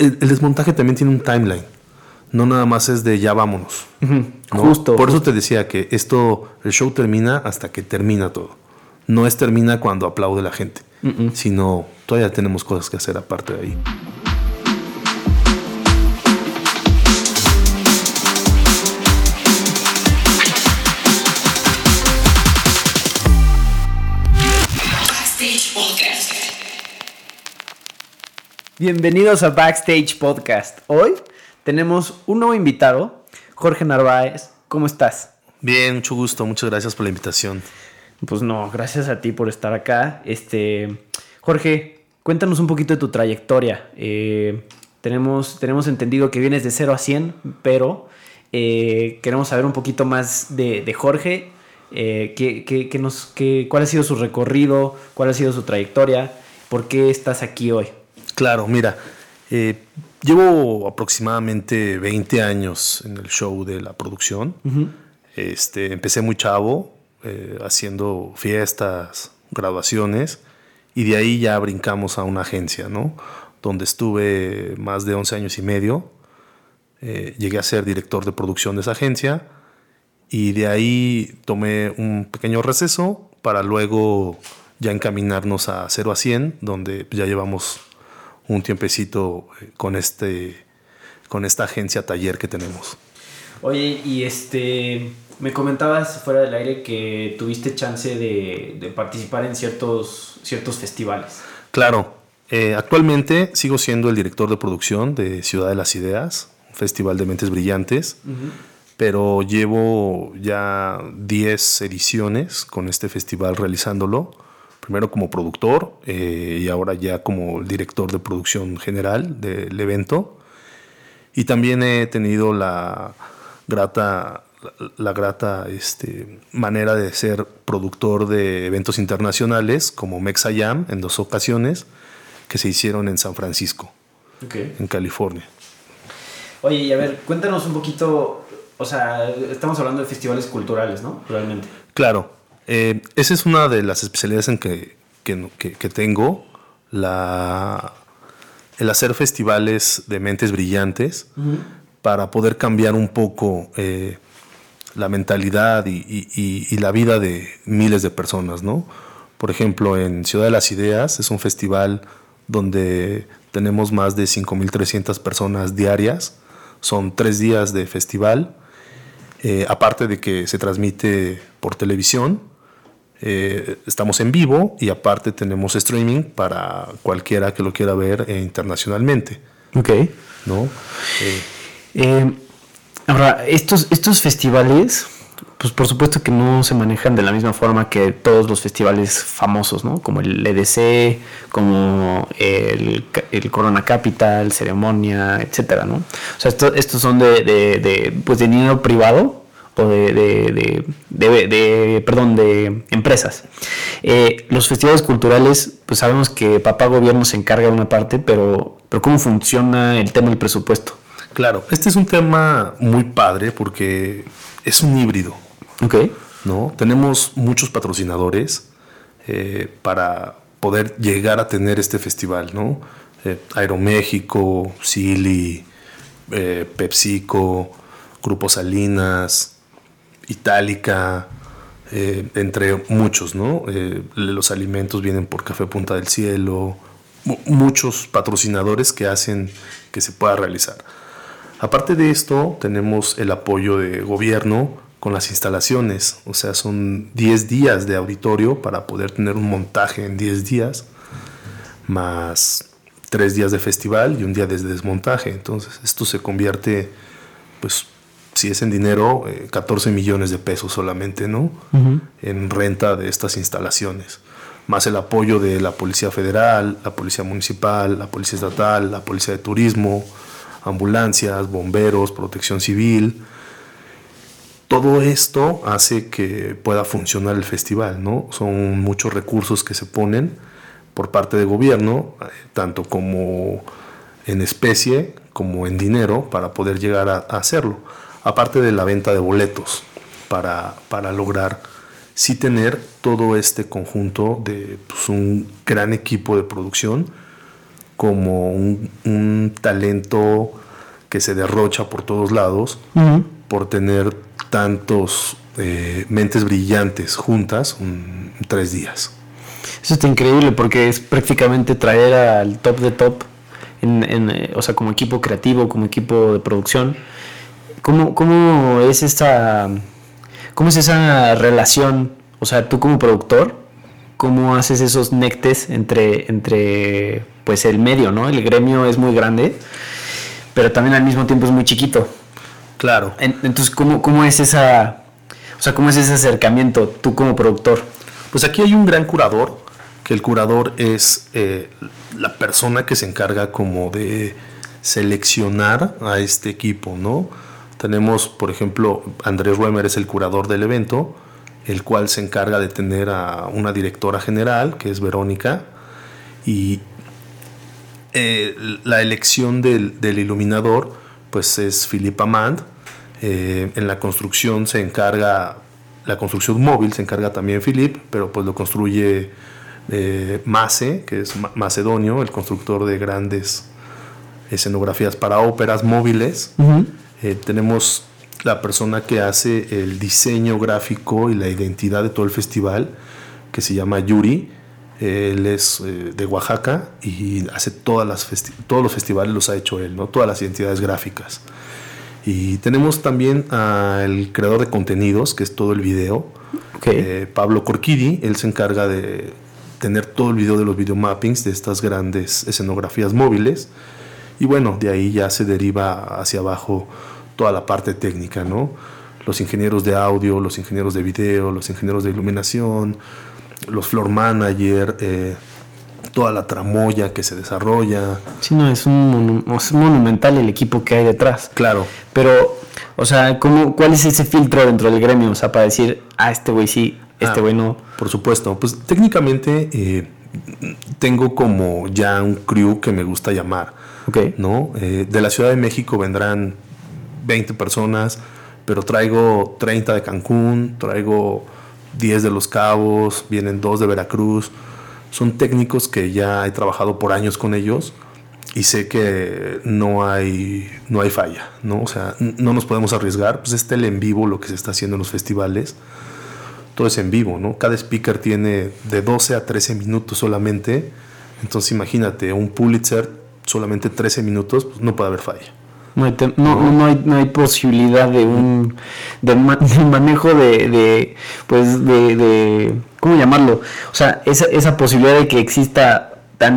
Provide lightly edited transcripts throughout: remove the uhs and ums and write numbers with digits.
el desmontaje también tiene un timeline. No nada más es de ya vámonos. Uh-huh. ¿No? Justo. Por eso te decía que el show termina hasta que termina todo. No es termina cuando aplaude la gente, sino todavía tenemos cosas que hacer aparte de ahí. Bienvenidos a Backstage Podcast. Hoy tenemos un nuevo invitado, Jorge Narváez. ¿Cómo estás? Bien, mucho gusto. Muchas gracias por la invitación. Pues no, gracias a ti por estar acá. Jorge, cuéntanos un poquito de tu trayectoria. Tenemos entendido que vienes de 0 a 100, pero queremos saber un poquito más de Jorge. ¿Cuál ha sido su recorrido? ¿Cuál ha sido su trayectoria? ¿Por qué estás aquí hoy? Claro, mira, llevo aproximadamente 20 años en el show de la producción. Uh-huh. Empecé muy chavo, haciendo fiestas, graduaciones, y de ahí ya brincamos a una agencia, ¿no? Donde estuve más de 11 años y medio. Llegué a ser director de producción de esa agencia, y de ahí tomé un pequeño receso para luego ya encaminarnos a 0 a 100, donde ya llevamos un tiempecito con esta agencia taller que tenemos. Oye, y me comentabas fuera del aire que tuviste chance de participar en ciertos festivales. Claro, actualmente sigo siendo el director de producción de Ciudad de las Ideas, un festival de mentes brillantes, uh-huh. Pero llevo ya 10 ediciones con este festival realizándolo. Primero como productor y ahora ya como el director de producción general del evento. Y también he tenido la grata manera de ser productor de eventos internacionales como Mexayam en 2 ocasiones que se hicieron en San Francisco, okay, en California. Oye, y a ver, cuéntanos un poquito, o sea, estamos hablando de festivales culturales, ¿no? Realmente. Claro. Esa es una de las especialidades en que tengo, el hacer festivales de mentes brillantes, uh-huh, para poder cambiar un poco la mentalidad y la vida de miles de personas, ¿no? Por ejemplo, en Ciudad de las Ideas es un festival donde tenemos más de 5,300 personas diarias. Son 3 días de festival, aparte de que se transmite por televisión. Estamos en vivo y aparte tenemos streaming para cualquiera que lo quiera ver internacionalmente. Ok. ¿No? Ahora, estos festivales, pues por supuesto que no se manejan de la misma forma que todos los festivales famosos, ¿no? Como el EDC, como el Corona Capital, Ceremonia, etcétera, ¿no? O sea, estos son de dinero privado o de empresas. Los festivales culturales, pues sabemos que papá gobierno se encarga de una parte, pero ¿cómo funciona el tema del presupuesto? Claro, este es un tema muy padre porque es un híbrido. Okay. ¿No? Tenemos muchos patrocinadores para poder llegar a tener este festival, ¿no? Aeroméxico, Silly, PepsiCo, Grupo Salinas, Itálica, entre muchos, ¿no? Los alimentos vienen por Café Punta del Cielo, muchos patrocinadores que hacen que se pueda realizar. Aparte de esto, tenemos el apoyo de gobierno con las instalaciones, o sea, son 10 días de auditorio para poder tener un montaje en 10 días, más 3 días de festival y un día de desmontaje. Entonces, esto se convierte, pues, si es en dinero, 14 millones de pesos solamente, ¿no? Uh-huh. En renta de estas instalaciones. Más el apoyo de la Policía Federal, la Policía Municipal, la Policía Estatal, la Policía de Turismo, ambulancias, bomberos, protección civil. Todo esto hace que pueda funcionar el festival, ¿no? Son muchos recursos que se ponen por parte del gobierno, tanto como en especie como en dinero, para poder llegar a hacerlo. Aparte de la venta de boletos, para lograr sí tener todo este conjunto de, pues, un gran equipo de producción como un talento que se derrocha por todos lados por tener tantos mentes brillantes juntas en 3 días. Eso está increíble porque es prácticamente traer al top de top, o sea, como equipo creativo, como equipo de producción. ¿Cómo es esa relación? O sea, tú como productor, ¿cómo haces esos nectes entre pues el medio, ¿no? El gremio es muy grande, pero también al mismo tiempo es muy chiquito. Claro. Entonces, ¿cómo es cómo es ese acercamiento tú como productor? Pues aquí hay un gran curador, que el curador es la persona que se encarga como de seleccionar a este equipo, ¿no? Tenemos, por ejemplo, Andrés Ruemer es el curador del evento, el cual se encarga de tener a una directora general, que es Verónica, y la elección del iluminador, pues es Philippe Amand. En la construcción la construcción móvil se encarga también Philippe, pero pues lo construye Mace, que es macedonio, el constructor de grandes escenografías para óperas móviles. Tenemos la persona que hace el diseño gráfico y la identidad de todo el festival, que se llama Yuri. Él es de Oaxaca y hace todos los festivales los ha hecho él, ¿no? Todas las identidades gráficas. Y tenemos también al creador de contenidos, que es todo el video, Pablo Corquidi. Él se encarga de tener todo el video de los videomappings de estas grandes escenografías móviles. Y bueno, de ahí ya se deriva hacia abajo toda la parte técnica, ¿no? Los ingenieros de audio, los ingenieros de video, los ingenieros de iluminación, los floor manager, toda la tramoya que se desarrolla. Sí, no, es monumental el equipo que hay detrás. Claro. Pero, o sea, ¿cuál es ese filtro dentro del gremio? O sea, para decir, este güey sí, este güey no. Por supuesto. Pues técnicamente tengo como ya un crew que me gusta llamar. ¿No? De la Ciudad de México vendrán 20 personas, pero traigo 30 de Cancún, traigo 10 de Los Cabos, vienen 2 de Veracruz. Son técnicos que ya he trabajado por años con ellos y sé que no hay falla, ¿no? O sea, no nos podemos arriesgar. Pues es tele en vivo lo que se está haciendo en los festivales. Todo es en vivo, ¿no? Cada speaker tiene de 12 a 13 minutos solamente. Entonces imagínate, un Pulitzer solamente 13 minutos, pues no puede haber falla. No hay posibilidad de un manejo de ¿cómo llamarlo? O sea, esa posibilidad de que exista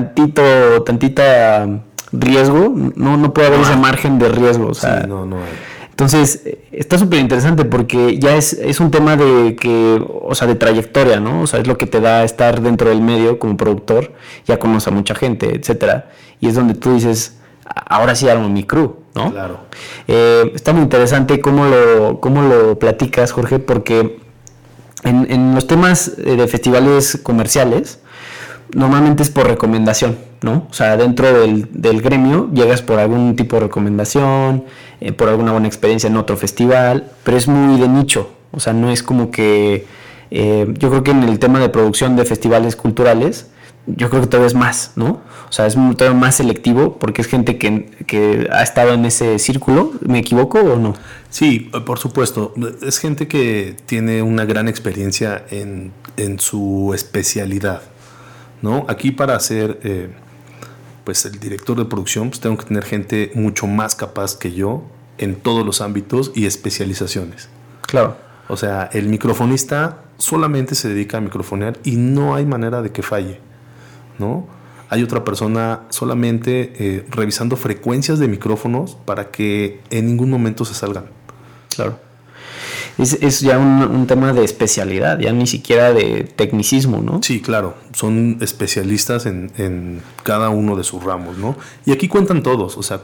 tantita riesgo, no puede haber ese margen de riesgo. O sea, sí, no hay. Entonces, está súper interesante porque ya es un tema de trayectoria, ¿no? O sea, es lo que te da estar dentro del medio como productor, ya conoces a mucha gente, etcétera. Y es donde tú dices, ahora sí armo mi crew, ¿no? Claro. Está muy interesante cómo lo platicas, Jorge, porque en los temas de festivales comerciales, normalmente es por recomendación, ¿no? O sea, dentro del gremio llegas por algún tipo de recomendación, por alguna buena experiencia en otro festival, pero es muy de nicho. O sea, no es como que... yo creo que en el tema de producción de festivales culturales, yo creo que todavía es más, ¿no? O sea, es todavía más selectivo porque es gente que ha estado en ese círculo. ¿Me equivoco o no? Sí, por supuesto. Es gente que tiene una gran experiencia en su especialidad, ¿no? Aquí para ser pues el director de producción, pues tengo que tener gente mucho más capaz que yo en todos los ámbitos y especializaciones. Claro. O sea, el microfonista solamente se dedica a microfonear y no hay manera de que falle, ¿no? Hay otra persona solamente revisando frecuencias de micrófonos para que en ningún momento se salgan. Claro. Es ya un tema de especialidad, ya ni siquiera de tecnicismo, ¿no? Sí, claro. Son especialistas en cada uno de sus ramos, ¿no? Y aquí cuentan todos. O sea,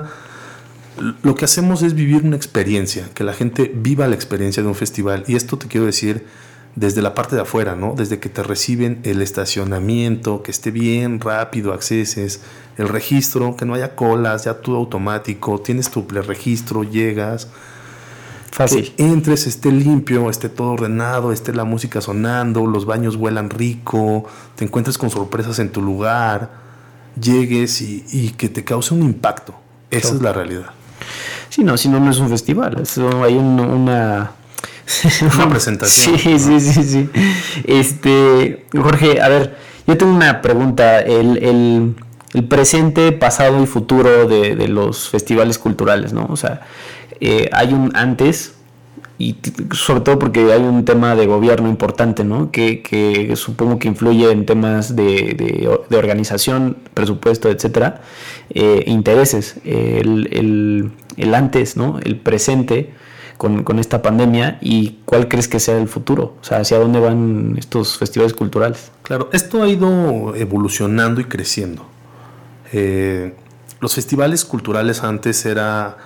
lo que hacemos es vivir una experiencia, que la gente viva la experiencia de un festival. Y esto te quiero decir desde la parte de afuera, ¿no? Desde que te reciben el estacionamiento, que esté bien rápido, acceses, el registro, que no haya colas, ya todo automático, tienes tu preregistro, llegas... Fácil. Que entres, esté limpio, esté todo ordenado, esté la música sonando, los baños huelan rico, te encuentres con sorpresas en tu lugar, llegues y que te cause un impacto. Esa es la realidad. Sí, no, si no, no es un festival. Eso hay una presentación. Sí. Jorge, a ver, yo tengo una pregunta. El presente, pasado y futuro de los festivales culturales, ¿no? O sea, hay un antes, y sobre todo porque hay un tema de gobierno importante, ¿no? Que supongo que influye en temas de organización, presupuesto, etcétera, intereses. El antes, ¿no? El presente con esta pandemia, y cuál crees que sea el futuro, o sea, hacia dónde van estos festivales culturales. Claro, esto ha ido evolucionando y creciendo. Los festivales culturales antes era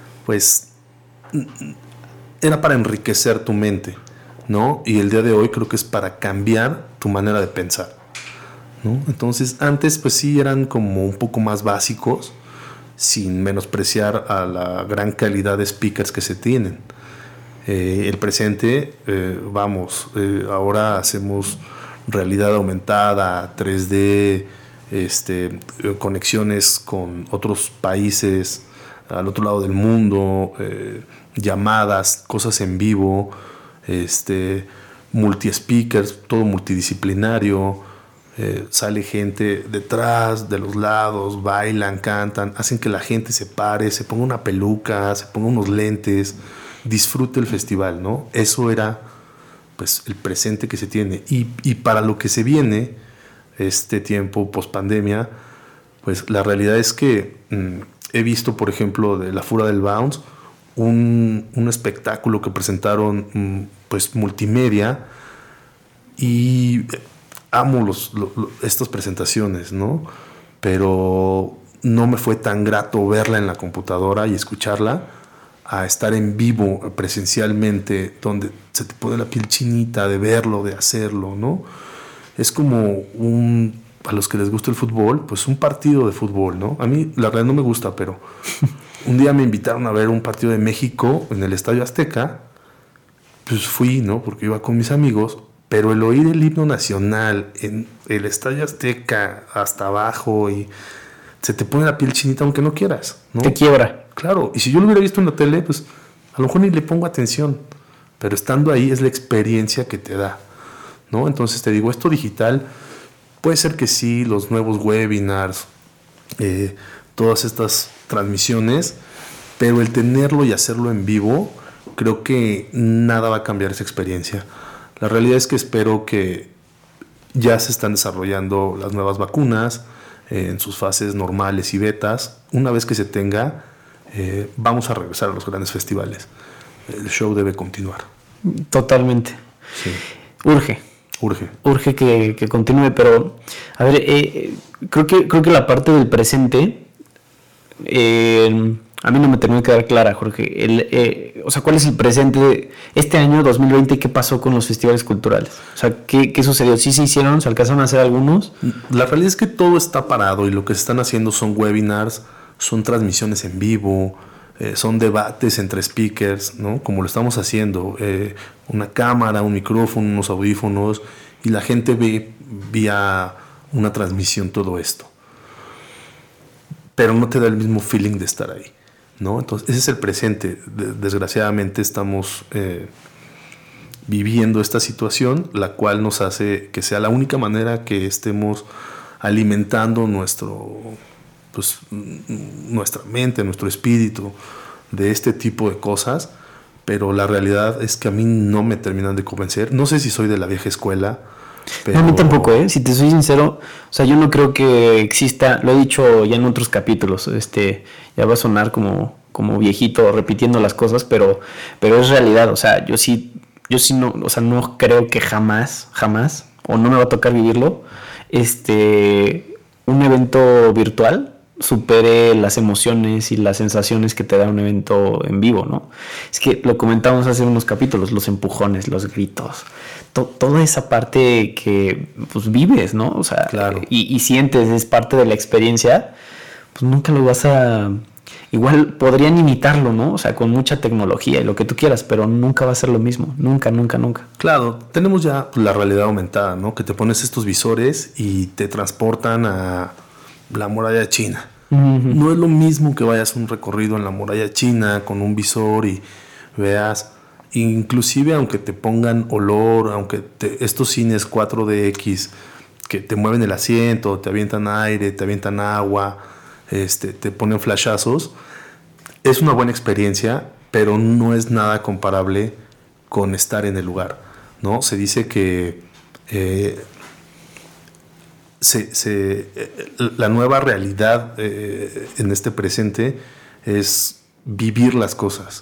para enriquecer tu mente, ¿no? Y el día de hoy creo que es para cambiar tu manera de pensar, ¿no? Entonces antes pues sí eran como un poco más básicos, sin menospreciar a la gran calidad de speakers que se tienen. El presente, ahora hacemos realidad aumentada, 3D, conexiones con otros países al otro lado del mundo, llamadas, cosas en vivo, multi-speakers, todo multidisciplinario. Sale gente detrás, de los lados, bailan, cantan, hacen que la gente se pare, se ponga una peluca, se ponga unos lentes, disfrute el festival, ¿no? Eso era pues el presente que se tiene. Y para lo que se viene, este tiempo post-pandemia, pues la realidad es que he visto, por ejemplo, de la Fura del Bounce, un espectáculo que presentaron pues multimedia, y amo estas presentaciones, ¿no? Pero no me fue tan grato verla en la computadora y escucharla a estar en vivo presencialmente, donde se te pone la piel chinita de verlo, de hacerlo, ¿no? Es como a los que les gusta el fútbol, pues un partido de fútbol, ¿no? A mí la verdad no me gusta, pero un día me invitaron a ver un partido de México en el Estadio Azteca, pues fui, ¿no? Porque iba con mis amigos. Pero el oír el himno nacional en el Estadio Azteca hasta abajo, y se te pone la piel chinita aunque no quieras, ¿no? Te quiebra. Claro, y si yo lo hubiera visto en la tele, pues a lo mejor ni le pongo atención, pero estando ahí es la experiencia que te da, ¿no? Entonces te digo, esto digital, puede ser que sí, los nuevos webinars, todas estas transmisiones, pero el tenerlo y hacerlo en vivo, creo que nada va a cambiar esa experiencia. La realidad es que espero que ya se están desarrollando las nuevas vacunas en sus fases normales y betas. Una vez que se tenga, vamos a regresar a los grandes festivales. El show debe continuar. Totalmente. Sí. Urge que continúe, pero a ver, creo que la parte del presente a mí no me terminó de quedar clara, Jorge. O sea, ¿cuál es el presente de este año 2020? ¿Qué pasó con los festivales culturales? O sea, ¿qué sucedió? ¿Sí se hicieron? ¿Se alcanzaron a hacer algunos? La realidad es que todo está parado, y lo que se están haciendo son webinars, son transmisiones en vivo, son debates entre speakers, ¿no? Como lo estamos haciendo. Una cámara, un micrófono, unos audífonos, y la gente ve vía una transmisión todo esto. Pero no te da el mismo feeling de estar ahí, ¿no? Entonces, ese es el presente. Desgraciadamente estamos viviendo esta situación, la cual nos hace que sea la única manera que estemos alimentando nuestra mente, nuestro espíritu de este tipo de cosas. Pero la realidad es que a mí no me terminan de convencer. No sé si soy de la vieja escuela, pero... No, a mí tampoco, si te soy sincero. O sea, yo no creo que exista, lo he dicho ya en otros capítulos, ya va a sonar como viejito repitiendo las cosas, pero es realidad. O sea, yo sí no, o sea, no creo que jamás, o no me va a tocar vivirlo, un evento virtual supere las emociones y las sensaciones que te da un evento en vivo, ¿no? Es que lo comentamos hace unos capítulos, los empujones, los gritos, toda esa parte que pues vives, ¿no? O sea, claro. y sientes, es parte de la experiencia, pues nunca lo vas a... Igual podrían imitarlo, ¿no? O sea, con mucha tecnología y lo que tú quieras, pero nunca va a ser lo mismo. Nunca. Claro, tenemos ya la realidad aumentada, ¿no? Que te pones estos visores y te transportan a la muralla china. Uh-huh. No es lo mismo que vayas a un recorrido en la muralla china con un visor y veas, inclusive aunque te pongan olor, estos cines 4DX que te mueven el asiento, te avientan aire, te avientan agua, te ponen flashazos, es una buena experiencia, pero no es nada comparable con estar en el lugar, ¿no? Se dice que la nueva realidad en este presente es vivir las cosas,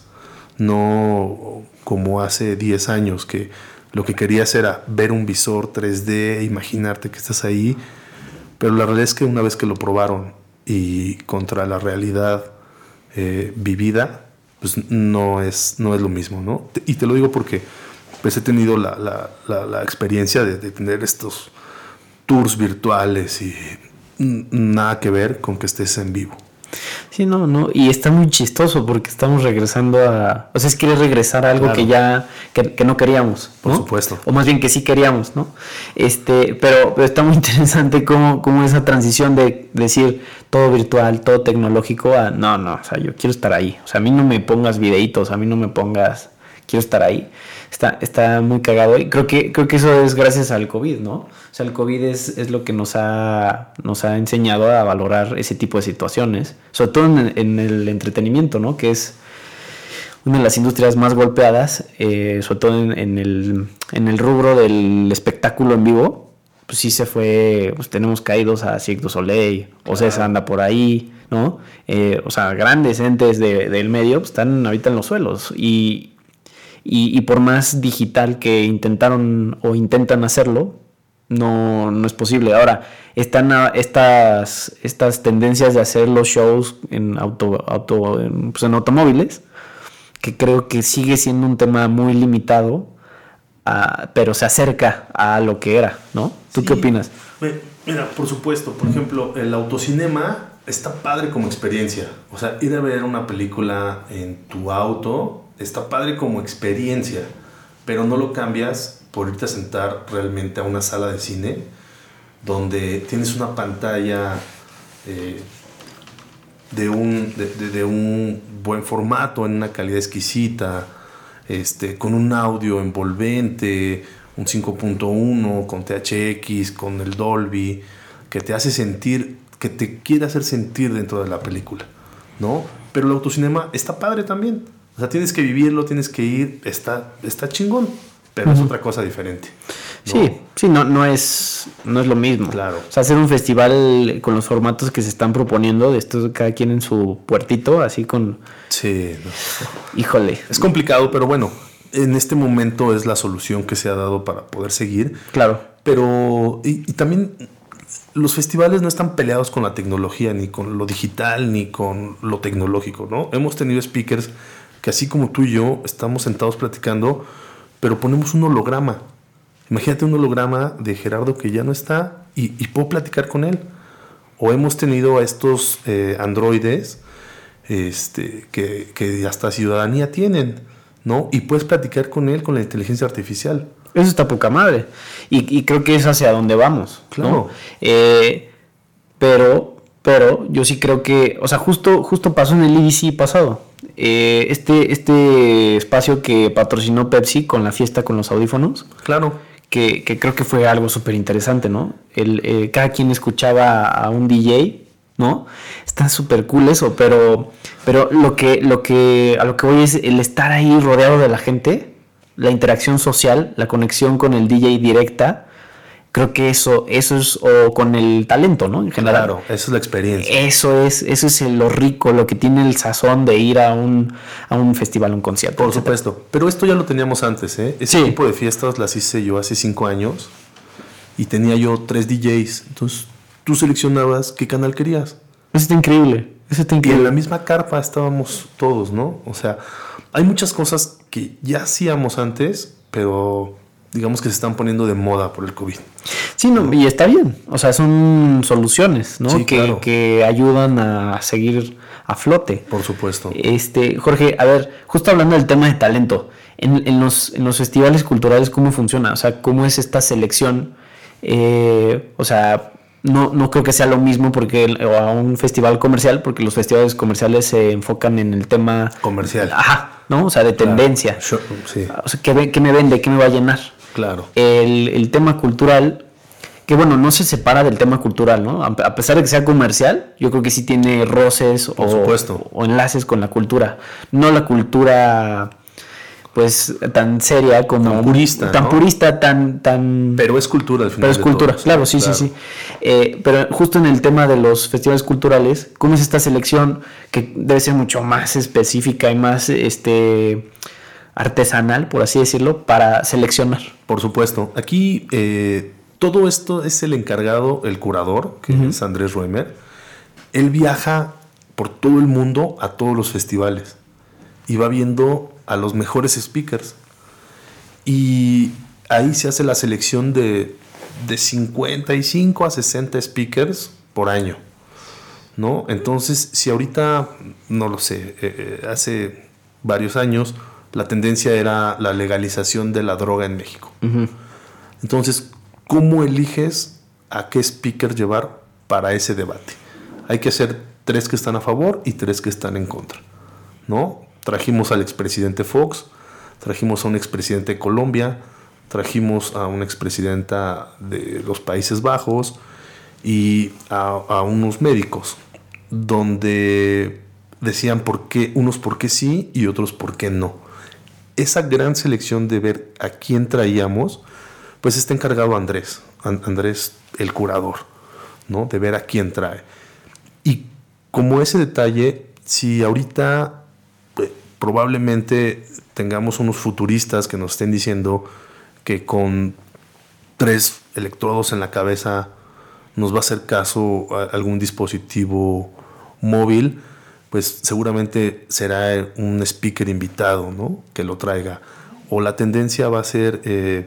no como hace 10 años que lo que querías era ver un visor 3D, imaginarte que estás ahí, pero la realidad es que una vez que lo probaron y contra la realidad vivida, pues no es lo mismo, ¿no? Y te lo digo porque pues he tenido la experiencia de tener estos tours virtuales y nada que ver con que estés en vivo. Sí, no, y está muy chistoso porque estamos regresando o sea, es querer regresar a algo claro. que no queríamos, ¿no? Por supuesto. O más bien que sí queríamos, ¿no? Pero está muy interesante cómo esa transición de decir todo virtual, todo tecnológico a no, o sea, yo quiero estar ahí. O sea, a mí no me pongas videitos, a mí no me pongas, quiero estar ahí. Está muy cagado y creo que eso es gracias al COVID, ¿no? O sea, el COVID es lo que nos ha enseñado a valorar ese tipo de situaciones, sobre todo en el entretenimiento, ¿no? Que es una de las industrias más golpeadas, sobre todo en el rubro del espectáculo en vivo. Pues sí se fue, pues tenemos caídos a Cirque du Soleil, Ocesa anda por ahí, ¿no? O sea, grandes entes del medio pues, están ahorita en los suelos y por más digital que intentaron o intentan hacerlo, no es posible. Ahora, están estas tendencias de hacer los shows en automóviles, que creo que sigue siendo un tema muy limitado, pero se acerca a lo que era, ¿no? ¿Tú sí. ¿Qué opinas? Mira, por supuesto, por ejemplo, el autocinema está padre como experiencia. O sea, ir a ver una película en tu auto está padre como experiencia, pero no lo cambias por irte a sentar realmente a una sala de cine donde tienes una pantalla de un buen formato, en una calidad exquisita, con un audio envolvente, un 5.1 con THX, con el Dolby, que te hace sentir, que te quiere hacer sentir dentro de la película, ¿no? Pero el autocinema está padre también. O sea, tienes que vivirlo, tienes que ir, está chingón, pero es otra cosa diferente, ¿no? Sí, no es lo mismo. Claro. O sea, hacer un festival con los formatos que se están proponiendo, de estos cada quien en su puertito, así con... Sí. No. Híjole. Es complicado, pero bueno, en este momento es la solución que se ha dado para poder seguir. Claro. Pero, y también los festivales no están peleados con la tecnología, ni con lo digital, ni con lo tecnológico, ¿no? Hemos tenido speakers que así como tú y yo estamos sentados platicando, pero ponemos un holograma. Imagínate un holograma de Gerardo que ya no está y puedo platicar con él. O hemos tenido a estos androides que hasta ciudadanía tienen, ¿no? Y puedes platicar con él con la inteligencia artificial. Eso está poca madre. Y creo que es hacia donde vamos, claro. ¿no? Pero yo sí creo que, o sea, justo pasó en el EDC pasado. Este espacio que patrocinó Pepsi con la fiesta con los audífonos. Claro. Que creo que fue algo súper interesante, ¿no? Cada quien escuchaba a un DJ, ¿no? Está súper cool eso, pero a lo que voy es el estar ahí rodeado de la gente, la interacción social, la conexión con el DJ directa. Creo que eso es, o con el talento, ¿no? En general. Claro, eso es la experiencia. Eso es lo rico, lo que tiene el sazón de ir a un festival, a un concierto. Por supuesto, pero esto ya lo teníamos antes, ¿eh? Ese tipo de fiestas las hice yo hace 5 años y tenía yo 3 DJs. Entonces tú seleccionabas qué canal querías. Eso está increíble. Y en la misma carpa estábamos todos, ¿no? O sea, hay muchas cosas que ya hacíamos antes, pero digamos que se están poniendo de moda por el COVID. Sí, no, y está bien. O sea, son soluciones, ¿no? Sí, claro. Que ayudan a seguir a flote. Por supuesto. Jorge, a ver, justo hablando del tema de talento, en los festivales culturales, ¿cómo funciona? O sea, ¿cómo es esta selección? O sea, no creo que sea lo mismo o a un festival comercial, porque los festivales comerciales se enfocan en el tema comercial. Ajá, ¿no? O sea, de tendencia. Claro. Sí. O sea, ¿qué me vende? ¿Qué me va a llenar? Claro. El tema cultural, que bueno, no se separa del tema cultural, ¿no? A pesar de que sea comercial, yo creo que sí tiene roces Por supuesto. o enlaces con la cultura. No la cultura, pues, tan seria como... Tan purista, tan ¿no? purista, tan... Pero es cultura al final. Pero es cultura, todo, claro, sí. Pero justo en el tema de los festivales culturales, ¿cómo es esta selección que debe ser mucho más específica y más artesanal, por así decirlo, para seleccionar? Por supuesto. Aquí todo esto es el encargado, el curador, que es Andrés Roemer. Él viaja por todo el mundo a todos los festivales y va viendo a los mejores speakers. Y ahí se hace la selección de 55 a 60 speakers por año, ¿no? Entonces, si ahorita, no lo sé, hace varios años la tendencia era la legalización de la droga en México. Uh-huh. Entonces, ¿cómo eliges a qué speaker llevar para ese debate? Hay que hacer 3 que están a favor y 3 que están en contra, ¿no? Trajimos al expresidente Fox, trajimos a un expresidente de Colombia, trajimos a una expresidenta de los Países Bajos y a unos médicos, donde decían unos por qué sí y otros por qué no. Esa gran selección de ver a quién traíamos, pues está encargado Andrés el curador, ¿no? De ver a quién trae. Y como ese detalle, si ahorita probablemente tengamos unos futuristas que nos estén diciendo que con 3 electrodos en la cabeza nos va a hacer caso a algún dispositivo móvil, pues seguramente será un speaker invitado, ¿no? Que lo traiga. O la tendencia va a ser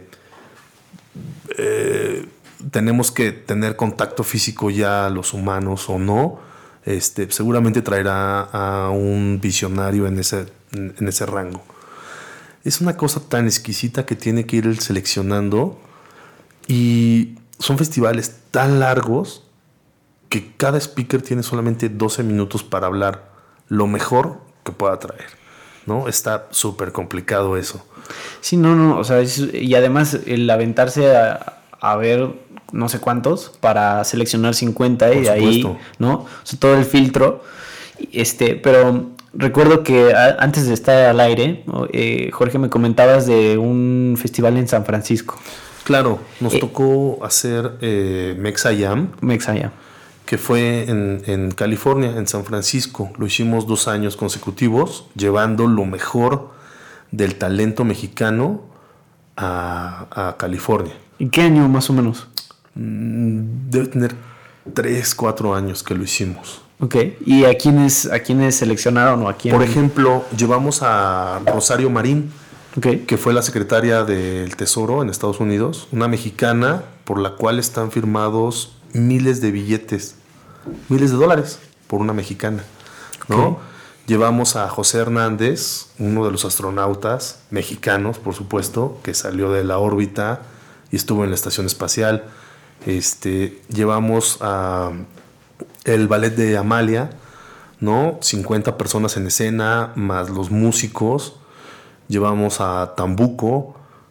tenemos que tener contacto físico ya los humanos o no. Seguramente traerá a un visionario en ese rango. Es una cosa tan exquisita que tiene que ir seleccionando, y son festivales tan largos que cada speaker tiene solamente 12 minutos para hablar lo mejor que pueda traer, ¿no? Está súper complicado eso. Sí, no, o sea, y además el aventarse a ver no sé cuántos para seleccionar 50 y ahí, ¿no? O sea, todo el filtro. Pero recuerdo que antes de estar al aire, Jorge, me comentabas de un festival en San Francisco. Claro, nos tocó hacer Mexayam, que fue en California, en San Francisco. Lo hicimos 2 años consecutivos, llevando lo mejor del talento mexicano a California. ¿Y qué año más o menos? Debe tener 3, 4 años que lo hicimos. Ok, ¿y a quiénes seleccionaron o a quién? Por ejemplo, llevamos a Rosario Marín, okay, que fue la secretaria del Tesoro en Estados Unidos, una mexicana por la cual están firmados miles de billetes, miles de dólares por una mexicana, ¿no? Okay. Llevamos a José Hernández, uno de los astronautas mexicanos, por supuesto, que salió de la órbita y estuvo en la estación espacial. Llevamos a el ballet de Amalia, ¿no? 50 personas en escena, más los músicos. Llevamos a Tambuco,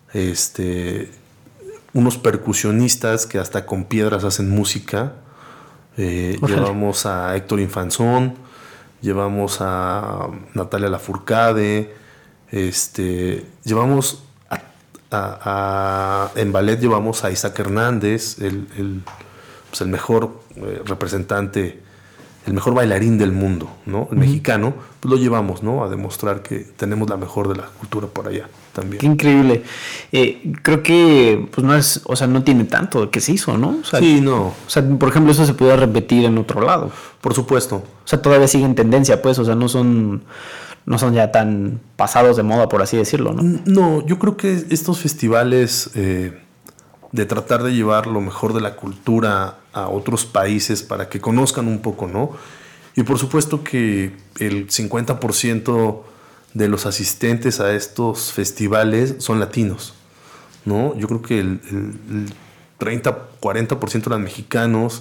unos percusionistas que hasta con piedras hacen música. Llevamos a Héctor Infanzón, llevamos a Natalia Lafourcade, llevamos en ballet llevamos a Isaac Hernández, el mejor representante, el mejor bailarín del mundo, ¿no? El mexicano, pues lo llevamos, ¿no? A demostrar que tenemos la mejor de la cultura por allá también. Qué increíble. Creo que pues no tiene tanto que se hizo, ¿no? O sea, sí, no. O sea, por ejemplo, eso se puede repetir en otro lado. Por supuesto. O sea, todavía sigue en tendencia, pues, o sea, no son ya tan pasados de moda, por así decirlo, ¿no? No, yo creo que estos festivales de tratar de llevar lo mejor de la cultura a otros países para que conozcan un poco, ¿no? Y por supuesto que el 50% de los asistentes a estos festivales son latinos, ¿no? Yo creo que el 30-40% eran mexicanos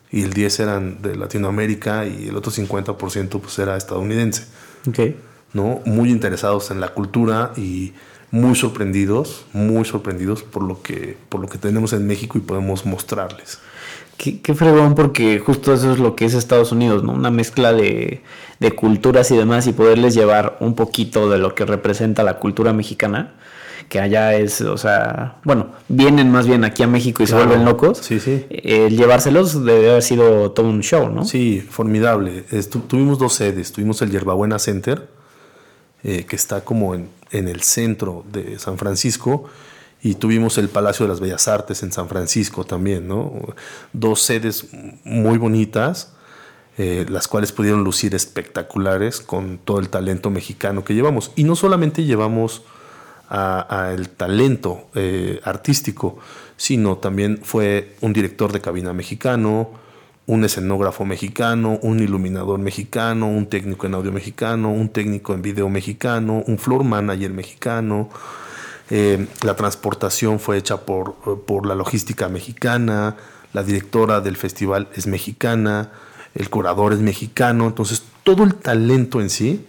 y el 10 eran de Latinoamérica y el otro 50% pues era estadounidense. Okay. ¿No? Muy interesados en la cultura y muy sorprendidos por lo que tenemos en México y podemos mostrarles. Qué fregón, porque justo eso es lo que es Estados Unidos, ¿no? Una mezcla de culturas y demás, y poderles llevar un poquito de lo que representa la cultura mexicana, que allá es, o sea, bueno, vienen más bien aquí a México y claro, se vuelven locos. Sí, sí. Llevárselos debe haber sido todo un show, ¿no? Sí, formidable. Tuvimos 2 sedes. Tuvimos el Yerbabuena Center, que está como en el centro de San Francisco, y tuvimos el Palacio de las Bellas Artes en San Francisco también, ¿no? 2 sedes muy bonitas, las cuales pudieron lucir espectaculares con todo el talento mexicano que llevamos. Y no solamente llevamos a el talento artístico, sino también fue un director de cabina mexicano, un escenógrafo mexicano, un iluminador mexicano, un técnico en audio mexicano, un técnico en video mexicano, un floor manager mexicano. La transportación fue hecha por la logística mexicana, la directora del festival es mexicana, el curador es mexicano. Entonces todo el talento en sí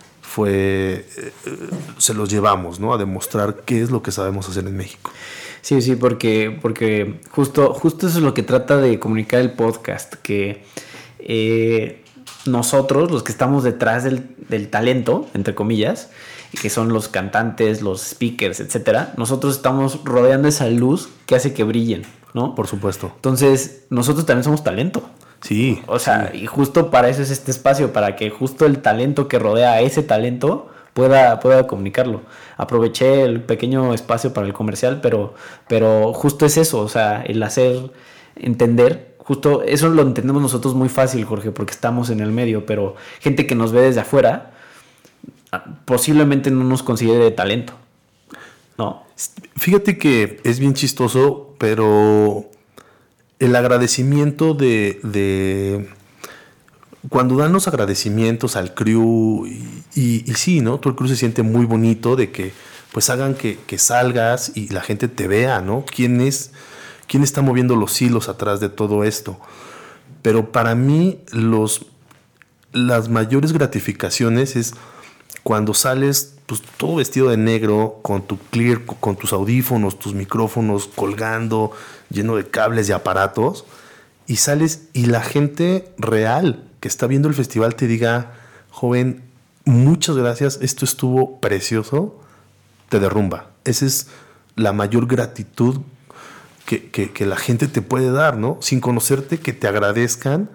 se los llevamos, ¿no? A demostrar qué es lo que sabemos hacer en México. Sí, porque justo eso es lo que trata de comunicar el podcast, que nosotros, los que estamos detrás del talento, entre comillas, que son los cantantes, los speakers, etcétera, nosotros estamos rodeando esa luz que hace que brillen, ¿no? Por supuesto. Entonces, nosotros también somos talento. Sí. O sea, sí. Y justo para eso es este espacio, para que justo el talento que rodea a ese talento pueda comunicarlo. Aproveché el pequeño espacio para el comercial, pero justo es eso, o sea, el hacer entender, justo eso lo entendemos nosotros muy fácil, Jorge, porque estamos en el medio, pero gente que nos ve desde afuera posiblemente no nos considere talento, ¿no? Fíjate que es bien chistoso, pero el agradecimiento de cuando dan los agradecimientos al crew y sí, ¿no? Todo el crew se siente muy bonito de que pues hagan que salgas y la gente te vea, ¿no? ¿Quién está moviendo los hilos atrás de todo esto? Pero para mí las mayores gratificaciones es cuando sales pues todo vestido de negro, con tu clear, con tus audífonos, tus micrófonos colgando, lleno de cables y aparatos, y sales y la gente real que está viendo el festival te diga, joven, muchas gracias, esto estuvo precioso, te derrumba. Esa es la mayor gratitud que la gente te puede dar, ¿no? Sin conocerte, que te agradezcan.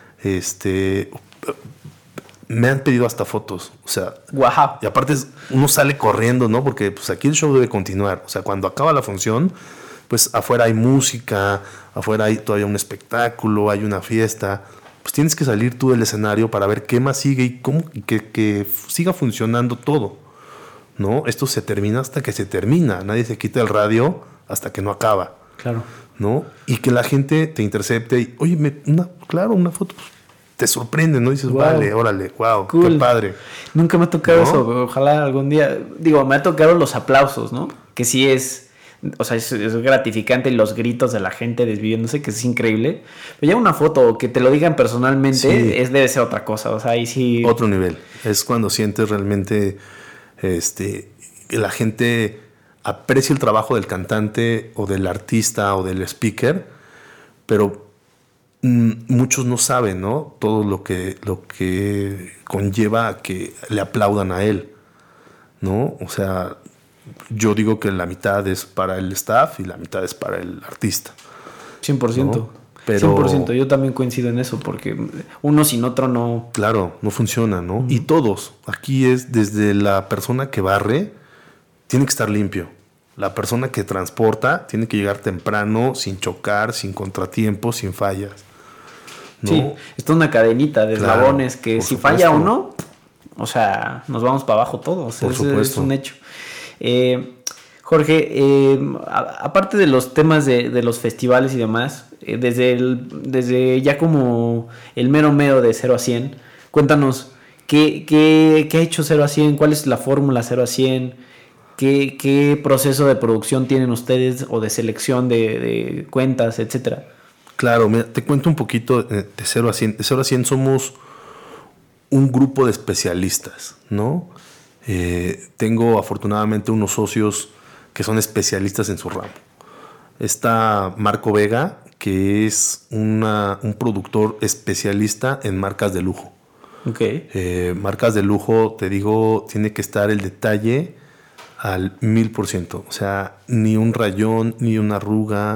Me han pedido hasta fotos, o sea, wow. Y aparte uno sale corriendo, ¿no? Porque pues aquí el show debe continuar, o sea, cuando acaba la función, pues afuera hay música, afuera hay todavía un espectáculo, hay una fiesta, pues tienes que salir tú del escenario para ver qué más sigue y cómo que siga funcionando todo, ¿no? Esto se termina hasta que se termina, nadie se quita el radio hasta que no acaba, claro, ¿no? Y que la gente te intercepte y, oye, una foto, pues, te sorprende, ¿no? Dices, wow. Vale, órale, wow, cool. Qué padre. Nunca me ha tocado eso, ojalá algún día, me ha tocado los aplausos, ¿no? Que sí es, o sea, es gratificante, y los gritos de la gente desviviéndose, que es increíble. Pero ya una foto, que te lo digan personalmente, sí. Debe ser otra cosa, o sea, ahí sí. Otro nivel, es cuando sientes realmente, que la gente aprecia el trabajo del cantante, o del artista, o del speaker, pero muchos no saben, ¿no? Todo lo que conlleva a que le aplaudan a él, ¿no? O sea, yo digo que la mitad es para el staff y la mitad es para el artista. 100%. ¿No? Pero 100%. Yo también coincido en eso, porque uno sin otro no. Claro, no funciona, ¿no? Y todos. Aquí es desde la persona que barre, tiene que estar limpio. La persona que transporta tiene que llegar temprano, sin chocar, sin contratiempos, sin fallas, ¿no? Sí, esto es una cadenita de eslabones que si falla uno, o sea, nos vamos para abajo todos. Por supuesto. Es un hecho. Jorge, aparte de los temas de los festivales y demás, desde ya como el mero de 0 a 100, cuéntanos, ¿qué ha hecho 0 a 100? ¿Cuál es la fórmula 0 a 100? ¿Qué proceso de producción tienen ustedes o de selección de cuentas, etcétera? Claro, mira, te cuento un poquito de 0 a 100. De 0 a 100 somos un grupo de especialistas, ¿no? Tengo afortunadamente unos socios que son especialistas en su ramo. Está Marco Vega, que es un productor especialista en marcas de lujo. Ok. Marcas de lujo, te digo, tiene que estar el detalle al 1000%. O sea, ni un rayón, ni una arruga.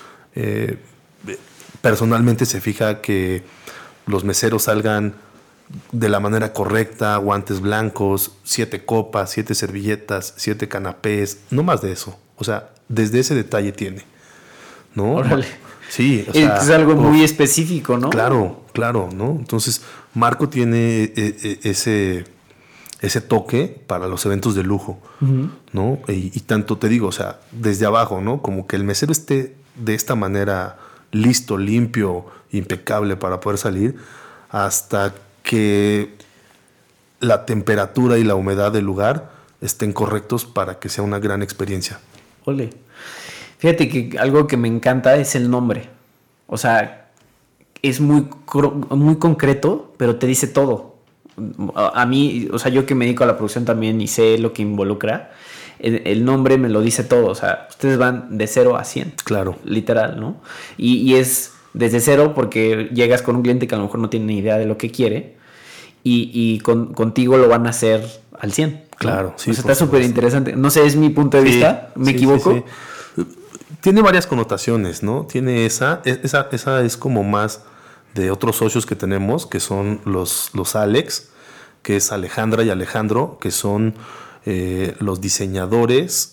Personalmente se fija que los meseros salgan de la manera correcta, guantes blancos, 7 copas, 7 servilletas, 7 canapés, no más de eso. O sea, desde ese detalle tiene, ¿no? Órale. Sí, o sea, es algo muy específico, ¿no? Claro, ¿no? Entonces, Marco tiene ese toque para los eventos de lujo, ¿no? Y tanto te digo, o sea, desde abajo, ¿no? Como que el mesero esté de esta manera listo, limpio, impecable para poder salir, hasta que la temperatura y la humedad del lugar estén correctos para que sea una gran experiencia. Ole. Fíjate que algo que me encanta es el nombre. O sea, es muy concreto, pero te dice todo. A mí, o sea, yo que me dedico a la producción también y sé lo que involucra, el nombre me lo dice todo. O sea, ustedes van de 0 a 100. Claro. Literal, ¿no? Y es desde cero porque llegas con un cliente que a lo mejor no tiene ni idea de lo que quiere y contigo lo van a hacer al 100. ¿No? Claro, sí. O sea, está súper interesante. No sé, es mi punto de vista. ¿Me equivoco? Sí. Tiene varias connotaciones, ¿no? Tiene esa es como más de otros socios que tenemos, que son los Alex, que es Alejandra y Alejandro, que son los diseñadores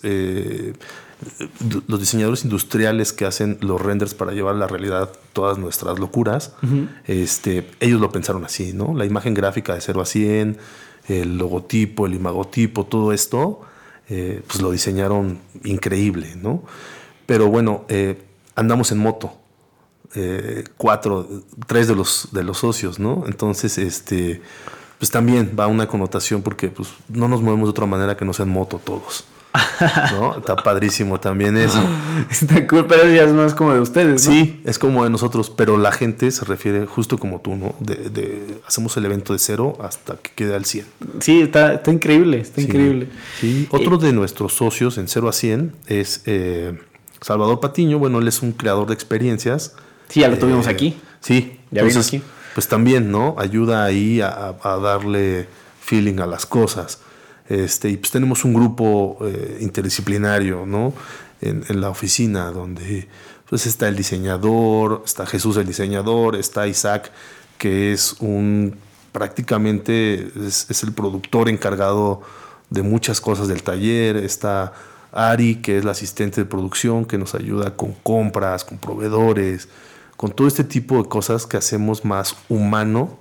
industriales que hacen los renders para llevar a la realidad todas nuestras locuras. Uh-huh. Ellos lo pensaron así, ¿no? La imagen gráfica de 0 a 100, el logotipo, el imagotipo, todo esto, pues lo diseñaron increíble, ¿no? Pero bueno, andamos en moto, 3 de los socios, ¿no? Entonces, pues también va una connotación porque pues no nos movemos de otra manera que no sea en moto todos, ¿no? Está padrísimo también eso. Está cool, pero ya es más como de ustedes, ¿no? Sí, es como de nosotros, pero la gente se refiere justo como tú, ¿no? Hacemos el evento de 0 hasta que quede al 100. Sí, está increíble, increíble. Sí. Otro de nuestros socios en 0 a 100 es Salvador Patiño. Bueno, él es un creador de experiencias. Sí, ya lo tuvimos aquí. Sí, ya vino aquí. Pues también, ¿no? Ayuda ahí a darle feeling a las cosas. Y pues tenemos un grupo interdisciplinario, ¿no? En la oficina, donde pues está el diseñador, está Jesús el diseñador, está Isaac, que es prácticamente es el productor encargado de muchas cosas del taller. Está Ari, que es la asistente de producción, que nos ayuda con compras, con proveedores, con todo este tipo de cosas que hacemos más humano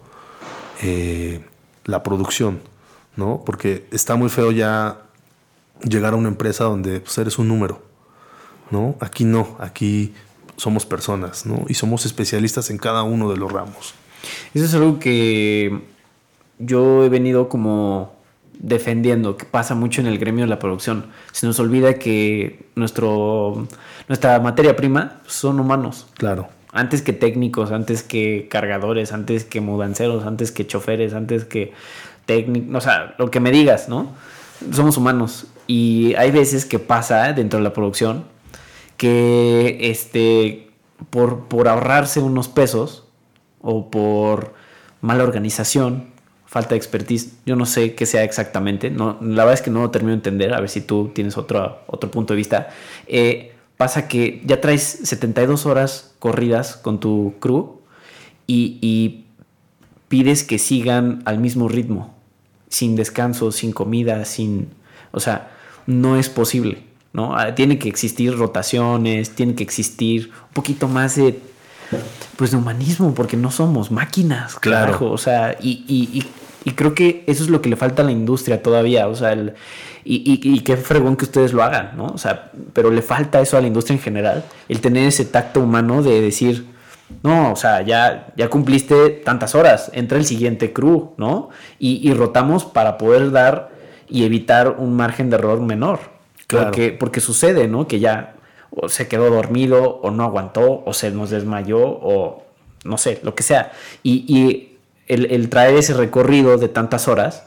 la producción, ¿no? Porque está muy feo ya llegar a una empresa donde pues, eres un número, ¿no? Aquí no, aquí somos personas, ¿no? Y somos especialistas en cada uno de los ramos. Eso es algo que yo he venido como defendiendo, que pasa mucho en el gremio de la producción. Se nos olvida que nuestra materia prima son humanos. Claro. Antes que técnicos, antes que cargadores, antes que mudanceros, antes que choferes, antes que técnicos, o sea, lo que me digas, ¿no? Somos humanos. Y hay veces que pasa dentro de la producción que por ahorrarse unos pesos o por mala organización, falta de expertise, yo no sé qué sea exactamente, no, la verdad es que no lo termino de entender, a ver si tú tienes otro punto de vista. Pasa que ya traes 72 horas corridas con tu crew y pides que sigan al mismo ritmo, sin descanso, sin comida, o sea, no es posible, ¿no? Tiene que existir rotaciones, tiene que existir un poquito más de humanismo, porque no somos máquinas, claro. Carajo, o sea, y creo que eso es lo que le falta a la industria todavía, o sea, y qué fregón que ustedes lo hagan, ¿no? O sea, pero le falta eso a la industria en general, el tener ese tacto humano de decir, no, o sea, ya cumpliste tantas horas, entra el siguiente crew, ¿no? Y rotamos para poder dar y evitar un margen de error menor. Claro. Porque sucede, ¿no? Que ya, o se quedó dormido, o no aguantó, o se nos desmayó, o no sé, lo que sea. Y el traer ese recorrido de tantas horas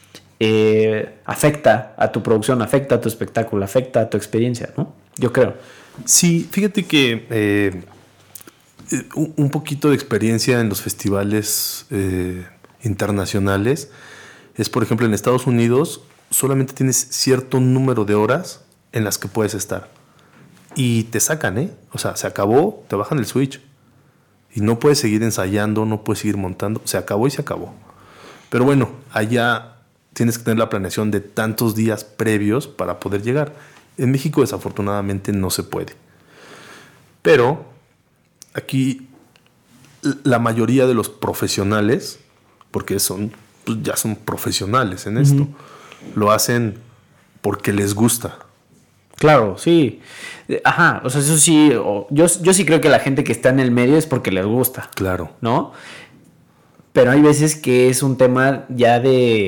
afecta a tu producción, afecta a tu espectáculo, afecta a tu experiencia, ¿no? Yo creo. Sí, fíjate que un poquito de experiencia en los festivales internacionales es, por ejemplo, en Estados Unidos solamente tienes cierto número de horas en las que puedes estar y te sacan, ¿eh? O sea, se acabó, te bajan el switch y no puedes seguir ensayando, no puedes seguir montando, se acabó y se acabó. Pero bueno, allá tienes que tener la planeación de tantos días previos para poder llegar. En México desafortunadamente no se puede. Pero aquí la mayoría de los profesionales, porque pues ya son profesionales en esto, lo hacen porque les gusta. Claro, sí. Ajá, o sea, eso sí, yo sí creo que la gente que está en el medio es porque les gusta. Claro. ¿No? Pero hay veces que es un tema ya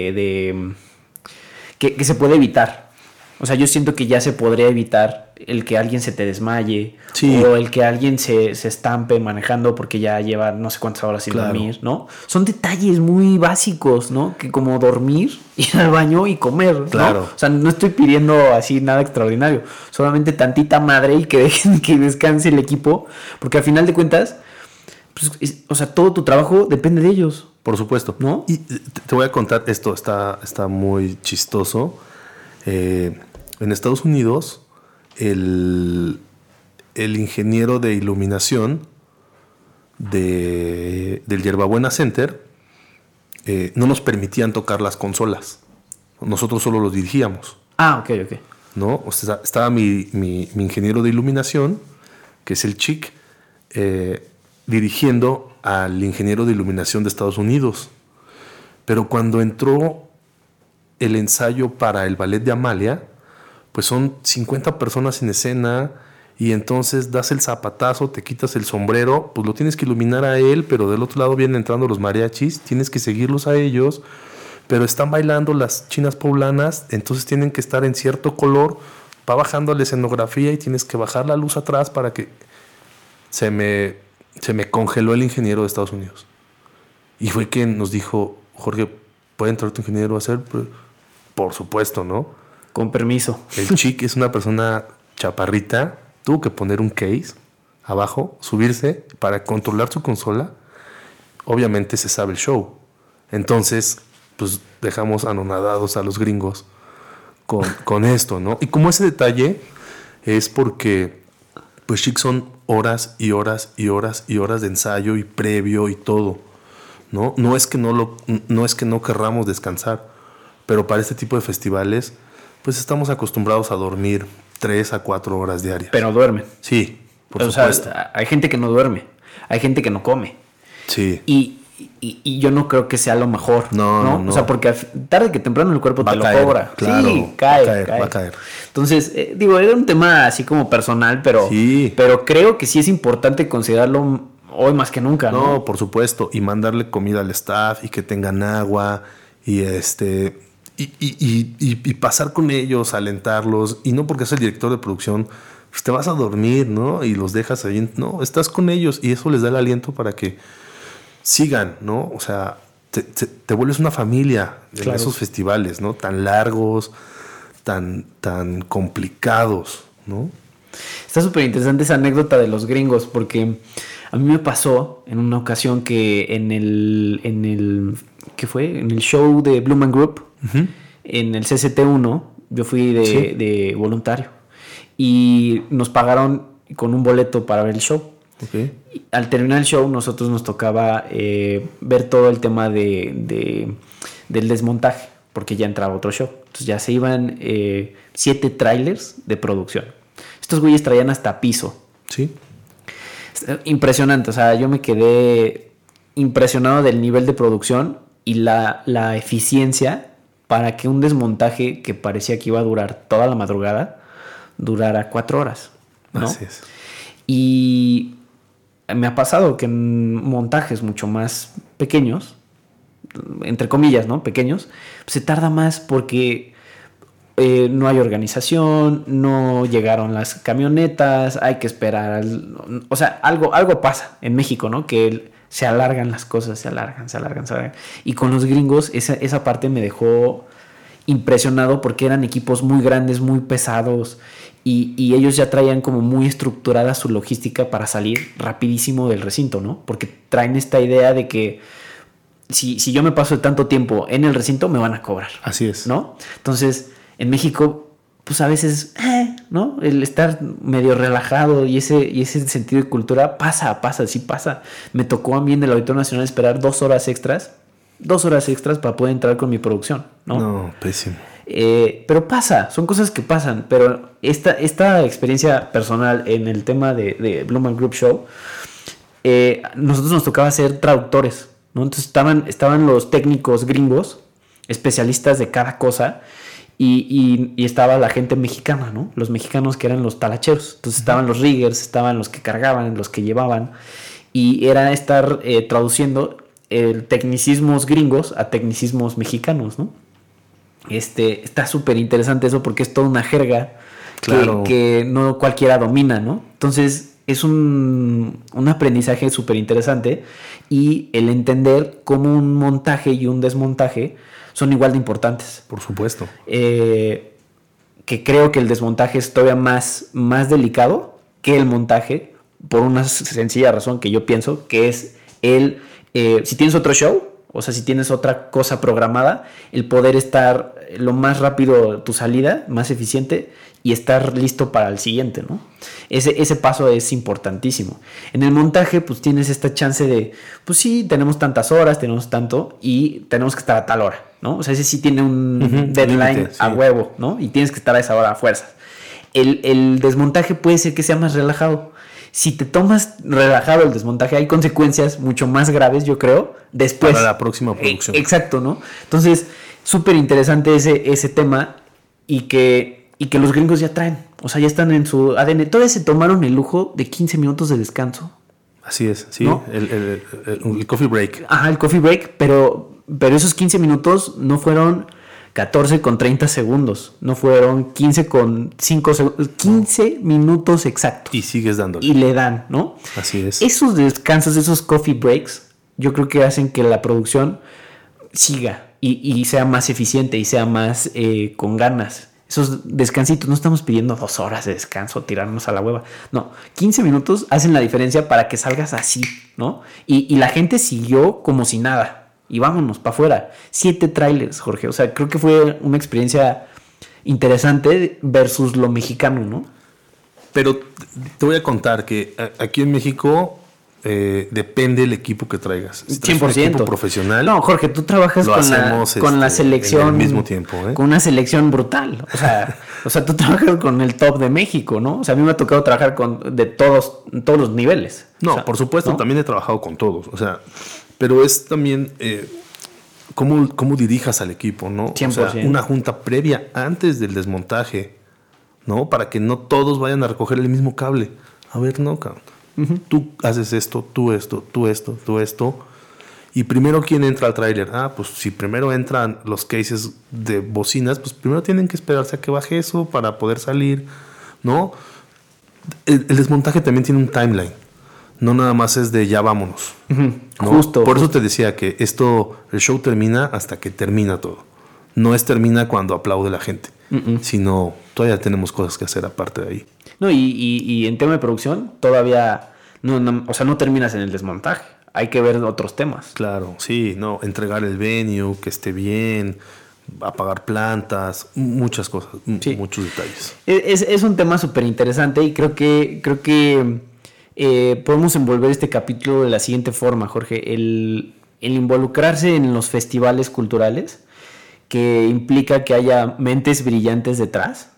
que se puede evitar. O sea, yo siento que ya se podría evitar el que alguien se te desmaye, sí, o el que alguien se estampe manejando porque ya lleva no sé cuántas horas sin dormir, ¿no? Son detalles muy básicos, ¿no? Que como dormir, ir al baño y comer, ¿no? Claro. O sea, no estoy pidiendo así nada extraordinario, solamente tantita madre y que dejen que descanse el equipo, porque al final de cuentas, pues, o sea, todo tu trabajo depende de ellos. Por supuesto. ¿No? Y te voy a contar, esto está muy chistoso. En Estados Unidos, el ingeniero de iluminación del Yerbabuena Center no nos permitían tocar las consolas. Nosotros solo los dirigíamos. Ah, ok. ¿No? O sea, estaba mi ingeniero de iluminación, que es el Chic, dirigiendo al ingeniero de iluminación de Estados Unidos. Pero cuando entró el ensayo para el ballet de Amalia, pues son 50 personas en escena y entonces das el zapatazo, te quitas el sombrero, pues lo tienes que iluminar a él, pero del otro lado vienen entrando los mariachis, tienes que seguirlos a ellos, pero están bailando las chinas poblanas, entonces tienen que estar en cierto color, va bajando la escenografía y tienes que bajar la luz atrás para que se me congeló el ingeniero de Estados Unidos. Y fue que nos dijo, Jorge, ¿puede entrar tu ingeniero a hacer? Por supuesto, ¿no? Con permiso. El Chic es una persona chaparrita, tuvo que poner un case abajo, subirse para controlar su consola. Obviamente se sabe el show. Entonces, pues dejamos anonadados a los gringos con esto, ¿no? Y como ese detalle es porque, pues Chic son horas y horas y horas y horas de ensayo y previo y todo, ¿no? No es que no querramos descansar, pero para este tipo de festivales, pues estamos acostumbrados a dormir 3 a 4 horas diarias. Pero duermen. Sí, por supuesto. Sea, hay gente que no duerme, hay gente que no come. Sí. Y yo no creo que sea lo mejor. No. O sea, porque tarde que temprano el cuerpo te lo cobra. Claro, sí, cae. Va a caer. Entonces, era un tema así como personal, pero creo que sí es importante considerarlo hoy más que nunca. No, por supuesto. Y mandarle comida al staff y que tengan agua y y pasar con ellos, alentarlos. Y no porque es el director de producción, pues te vas a dormir, ¿no? Y los dejas ahí. No, estás con ellos y eso les da el aliento para que sigan, ¿no? O sea, te vuelves una familia en esos festivales, ¿no? Tan largos, tan complicados, ¿no? Está súper interesante esa anécdota de los gringos, porque a mí me pasó en una ocasión que en el ¿qué fue? En el show de Blue Man Group, en el CCT1, yo fui de voluntario y nos pagaron con un boleto para ver el show. Okay. Al terminar el show, nosotros nos tocaba ver todo el tema del desmontaje, porque ya entraba otro show. Entonces ya se iban 7 trailers de producción. Estos güeyes traían hasta piso. Sí. Impresionante. O sea, yo me quedé impresionado del nivel de producción y la eficiencia para que un desmontaje que parecía que iba a durar toda la madrugada durara 4 horas, ¿no? Así es. Y me ha pasado que en montajes mucho más pequeños, entre comillas, ¿no? Pequeños, pues se tarda más porque no hay organización, no llegaron las camionetas, hay que esperar. O sea, algo pasa en México, ¿no? Que se alargan las cosas, se alargan. Y con los gringos, esa parte me dejó impresionado porque eran equipos muy grandes, muy pesados. Y ellos ya traían como muy estructurada su logística para salir rapidísimo del recinto, ¿no? Porque traen esta idea de que si yo me paso de tanto tiempo en el recinto, me van a cobrar. Así es. ¿No? Entonces, en México, pues a veces, ¿no? El estar medio relajado y ese sentido de cultura pasa. Me tocó a mí en el Auditorio Nacional esperar 2 horas extras para poder entrar con mi producción, ¿no? No, pésimo. Pero pasa, son cosas que pasan. Pero esta experiencia personal en el tema de Blumman Group Show, nosotros nos tocaba ser traductores, ¿no? Entonces estaban los técnicos gringos, especialistas de cada cosa, y estaba la gente mexicana, ¿no? Los mexicanos que eran los talacheros. Entonces estaban los riggers, estaban los que cargaban, los que llevaban, y era estar traduciendo tecnicismos gringos a tecnicismos mexicanos, ¿no? Está súper interesante eso porque es toda una jerga, claro, que no cualquiera domina, ¿no? Entonces es un aprendizaje súper interesante, y el entender cómo un montaje y un desmontaje son igual de importantes. Por supuesto. Que creo que el desmontaje es todavía más delicado que el montaje, por una sencilla razón que yo pienso, que es si tienes otro show, o sea, si tienes otra cosa programada, el poder estar lo más rápido tu salida, más eficiente, y estar listo para el siguiente, ¿no? Ese paso es importantísimo. En el montaje, pues tienes esta chance de, pues sí, tenemos tantas horas, tenemos tanto, y tenemos que estar a tal hora, ¿no? O sea, ese sí tiene un deadline límite, a huevo, ¿no? Y tienes que estar a esa hora a fuerzas. El desmontaje puede ser que sea más relajado. Si te tomas relajado el desmontaje, hay consecuencias mucho más graves, yo creo, después. Para la próxima producción. Exacto, ¿no? Entonces, súper interesante ese tema, y que los gringos ya traen. O sea, ya están en su ADN. Todavía se tomaron el lujo de 15 minutos de descanso. Así es, sí. ¿No? El coffee break. Ajá, el coffee break, pero esos 15 minutos no fueron 14 con 30 segundos, no fueron 15 con 5 segundos, 15 minutos exactos. Y sigues dándole. Y le dan, ¿no? Así es. Esos descansos, esos coffee breaks, yo creo que hacen que la producción siga y sea más eficiente y sea más con ganas. Esos descansitos, no estamos pidiendo 2 horas de descanso, tirarnos a la hueva. No, 15 minutos hacen la diferencia para que salgas así, ¿no? Y la gente siguió como si nada. Y vámonos, para afuera. 7 trailers, Jorge. O sea, creo que fue una experiencia interesante versus lo mexicano, ¿no? Pero te voy a contar que aquí en México depende el equipo que traigas. Si 100%. Un equipo profesional. No, Jorge, tú trabajas con la selección. Al mismo tiempo, Con una selección brutal. O sea, tú trabajas con el top de México, ¿no? O sea, a mí me ha tocado trabajar de todos los niveles. No, o sea, por supuesto, ¿no? También he trabajado con todos. O sea, pero es también cómo dirijas al equipo, ¿no? 100%. O sea, una junta previa antes del desmontaje, ¿no? Para que no todos vayan a recoger el mismo cable. A ver, no, cabrón. Uh-huh. Tú haces esto, tú esto, tú esto, tú esto. Y primero, ¿quién entra al tráiler? Pues si primero entran los cases de bocinas, pues primero tienen que esperarse a que baje eso para poder salir, ¿no? El desmontaje también tiene un timeline. No nada más es de ya vámonos. Uh-huh. ¿No? Justo. Por eso te decía que el show termina hasta que termina todo. No es termina cuando aplaude la gente, sino todavía tenemos cosas que hacer aparte de ahí. No, y en tema de producción todavía no terminas en el desmontaje. Hay que ver otros temas. Claro, sí, no, entregar el venue, que esté bien, apagar plantas, muchas cosas, sí. Muchos detalles. Es un tema súper interesante, y creo que podemos envolver este capítulo de la siguiente forma, Jorge. El involucrarse en los festivales culturales, que implica que haya mentes brillantes detrás.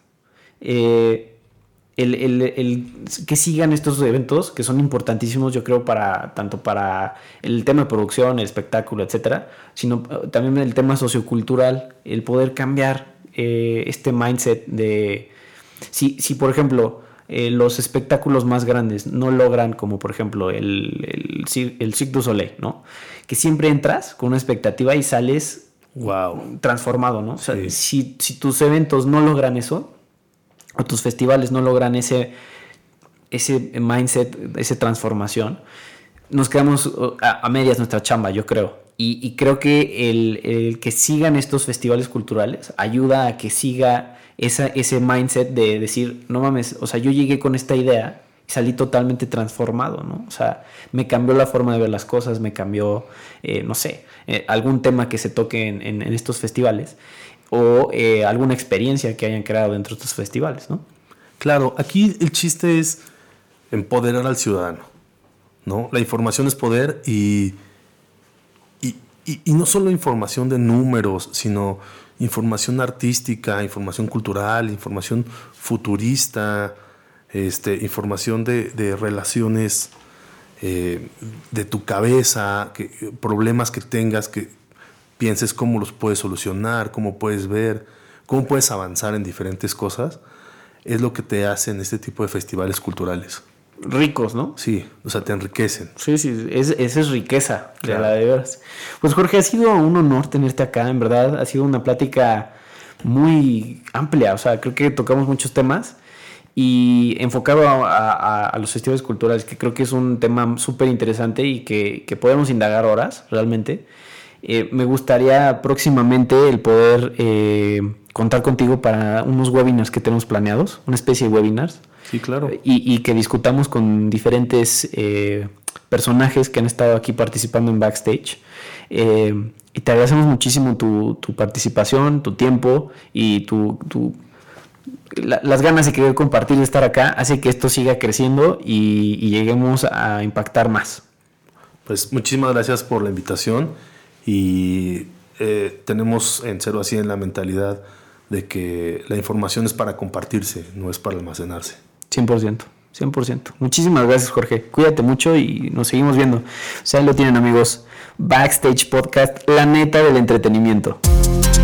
Que sigan estos eventos, que son importantísimos, yo creo, tanto para el tema de producción, el espectáculo, etcétera, sino también el tema sociocultural, el poder cambiar este mindset de si por ejemplo los espectáculos más grandes no logran, como por ejemplo el Cirque du Soleil, ¿no? Que siempre entras con una expectativa y sales transformado, ¿no? O sea, Sí. si tus eventos no logran eso, o tus festivales no logran ese mindset, esa transformación, nos quedamos a medias nuestra chamba, yo creo. Y creo que el que sigan estos festivales culturales ayuda a que siga ese mindset de decir, no mames, o sea, yo llegué con esta idea y salí totalmente transformado, ¿no? O sea, me cambió la forma de ver las cosas, me cambió, no sé, algún tema que se toque en estos festivales o alguna experiencia que hayan creado dentro de estos festivales, ¿no? Claro, aquí el chiste es empoderar al ciudadano, ¿no? La información es poder y no solo información de números, sino información artística, información cultural, información futurista, información de relaciones de tu cabeza, problemas que tengas, que pienses cómo los puedes solucionar, cómo puedes ver, cómo puedes avanzar en diferentes cosas, es lo que te hacen este tipo de festivales culturales. Ricos, ¿no? Sí, o sea, te enriquecen. Sí, esa es riqueza, Claro. de veras. Pues Jorge, ha sido un honor tenerte acá, en verdad. Ha sido una plática muy amplia, o sea, creo que tocamos muchos temas y enfocado a los festivales culturales, que creo que es un tema súper interesante y que podemos indagar horas, realmente. Me gustaría próximamente el poder contar contigo para unos webinars que tenemos planeados, una especie de webinars. Sí, claro. Y que discutamos con diferentes personajes que han estado aquí participando en Backstage. Y te agradecemos muchísimo tu participación, tu tiempo y las ganas de querer compartir, de estar acá, hace que esto siga creciendo y lleguemos a impactar más. Pues muchísimas gracias por la invitación y tenemos en Cero a 100 la mentalidad de que la información es para compartirse, no es para almacenarse. 100%. Muchísimas gracias, Jorge. Cuídate mucho y nos seguimos viendo. O sea, ahí lo tienen, amigos. Backstage Podcast, la neta del entretenimiento.